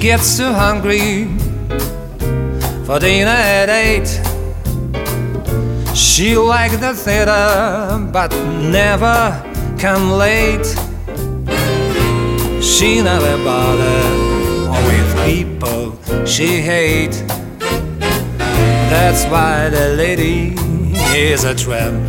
gets too hungry for dinner at 8. She likes the theater but never come late. She never bothers with people she hate. That's why the lady is a tramp.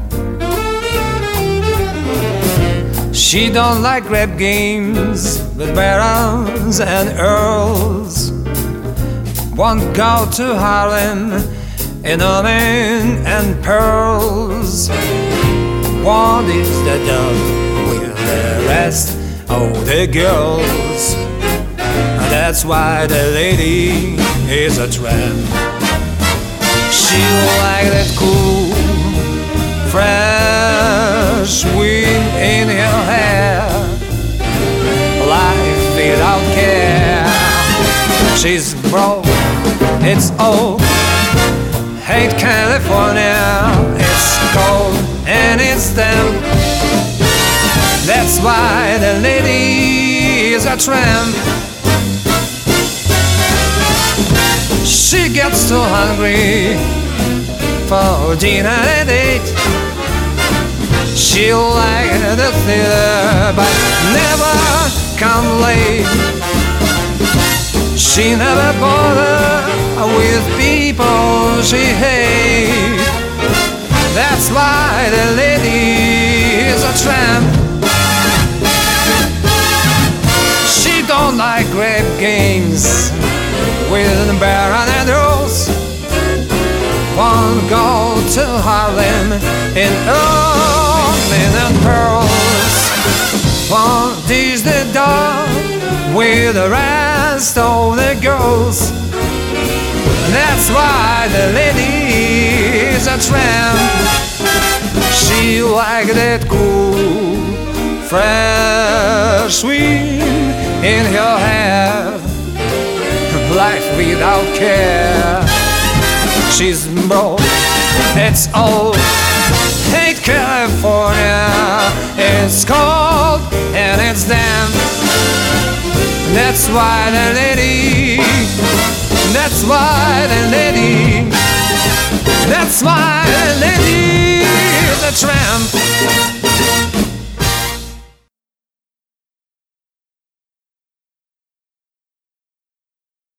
She don't like grab games with barons and earls. Won't go to Harlem in ermine and pearls. What is the dog with the rest of the girls? That's why the lady is a tramp. She like that cool, fresh wind in her hair, life without care. She's broke, it's old, hate California, it's cold and it's damp. That's why the lady is a tramp. She gets too hungry for dinner at 8. She likes the theater but never come late. She never bothers with people she hates. That's why the lady is a tramp. She don't like grab games with baron and rose. Won't go to Harlem in ermine and pearls. Won't tease the dog with the rest of the girls. That's why the lady is a tramp. She like that cool, fresh wind in her hair, life without care. She's broke, it's old, hate California, it's cold and it's damp. That's why the lady, that's why the lady, that's why